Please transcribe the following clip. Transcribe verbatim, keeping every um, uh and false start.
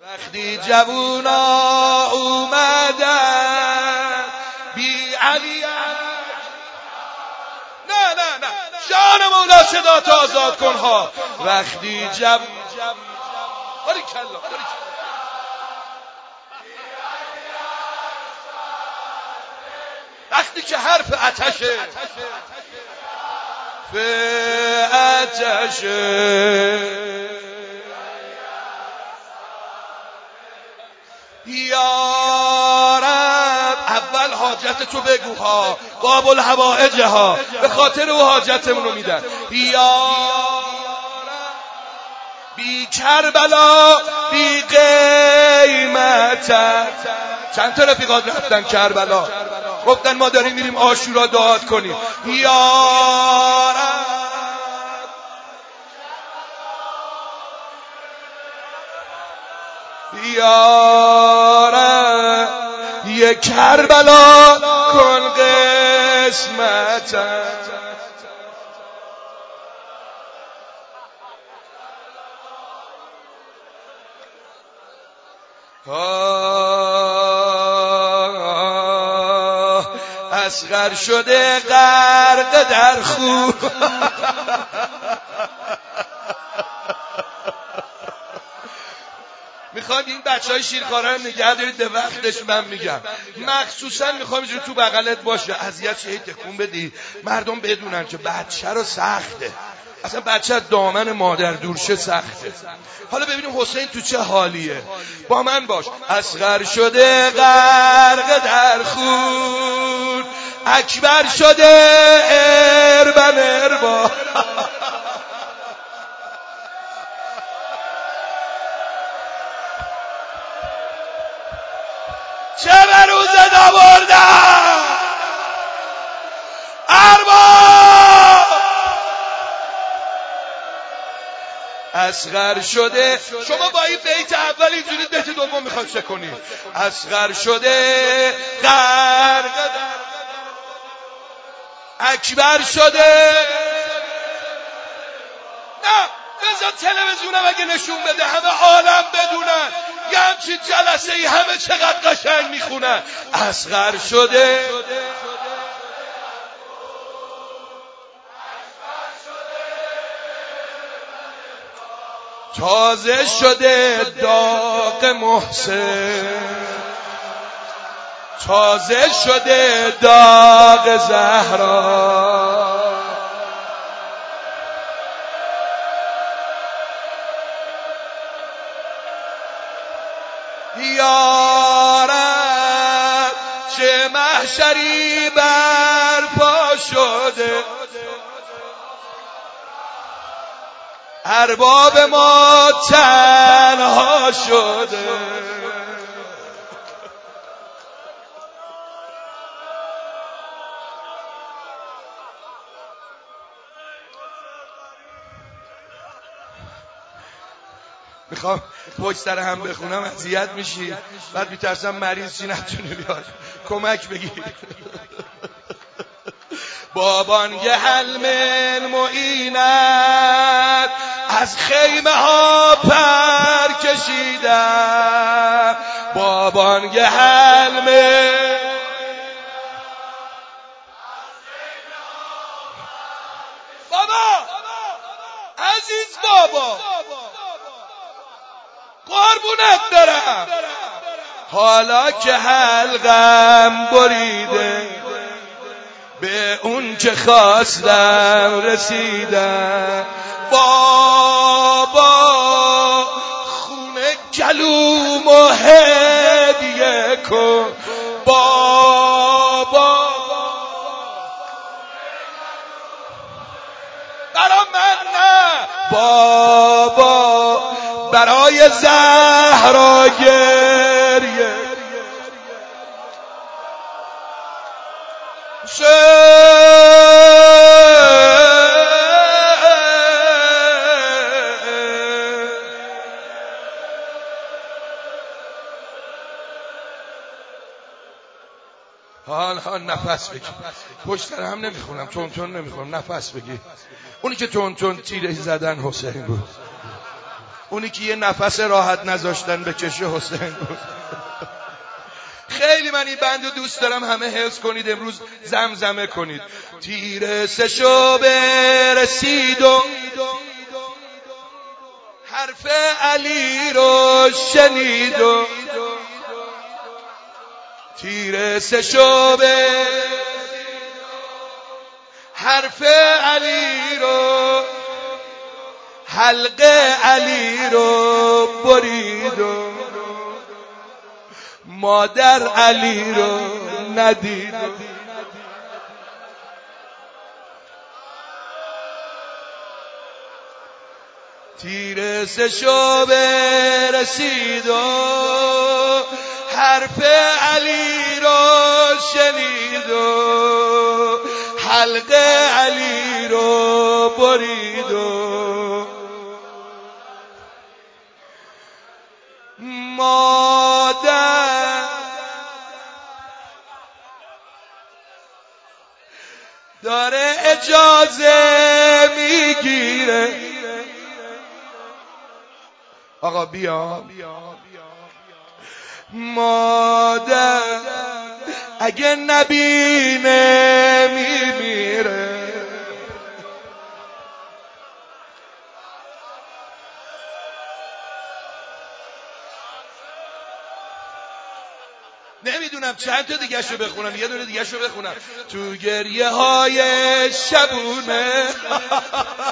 وقتی جوونا اومدن بی علی نه نه نه جان مولا صدا تو آزاد کن ها. وقتی جب باری کلا باری وقتی که حرف آتشه به آتشه یا رب اول حاجت تو بگو ها، باب الحوائج ها، به خاطر او حاجتمون رو میدن. یا بی کربلا بی قیمت. چند تا رفیقات رفتن کربلا گفتن ما داریم میریم عاشورا دعات کنیم. یا رب یا رب یک کربلا کن قسمت. اصغر شده غرق در خون. میخوام این بچه های شیرخواره رو نگه دارید به وقتش. من میگم مخصوصا میخوام اینجور تو بغلت باشه، اذیت شه، تکون بدی، مردم بدونن که بچه رو سخته. اصلا بچه دامن مادر دورشه سخته. حالا ببینیم حسین تو چه حالیه. با من باش. اصغر شده غرق در خون، اکبر شده اربن اربا. چه بروزه دا بردن اربا. اصغر شده. شما با این بیت اول اینجوری بیت دوم میخواد چه کنید؟ اصغر شده غرق اکبر شده. نه بذار تلویزیونم اگه نشون بده همه عالم بدونن یه همچین جلسه ای همه چقدر قشنگ میخونن. اصغر شده تازه شده داغ محسن، تازه شده داغ زهرا. یا رب چه محشری برپا شده، ارباب ما تنها شده. میخوام پشت سر هم بخونم اذیت میشی، بعد میترسم مریض چی نتونی بیاد کمک بگیر. بابانگه حلم المعینت از خیمه ها پر کشیدم. بابانگه حلم بابا عزیز بابا قربونت برم. حالا که حلقم بریده به اون که خواستم رسیدم. بابا خونه گلوم و هدیه کن. بابا برا من نه، بابا برای زهرا گریه حال حال نفس بگی. پشت سر هم نمیخونم، تون تون نمیخونم، نفس بگی. اونی که تون تون تیره زدن حسین بود. اونی که یه نفس راحت نذاشتن به چشه حسین. خیلی من این بند رو دوست دارم، همه حفظ کنید، امروز زمزمه کنید. تیر سه شعبه رسید و حرف علی رو شنید و تیر سه شعبه حرف علی رو حلقه علی رو برید و مادر علی رو ندید. تیر سه شعبه رسید و حرف علی رو شنید و حلقه علی رو برید و مادر داره اجازه میگیره. آقا بیا. مادر اگه نبینه میمیره. نمیدونم چند تا دیگه شو بخونم، یه دونه دیگه شو بخونم. تو گریه های شبونه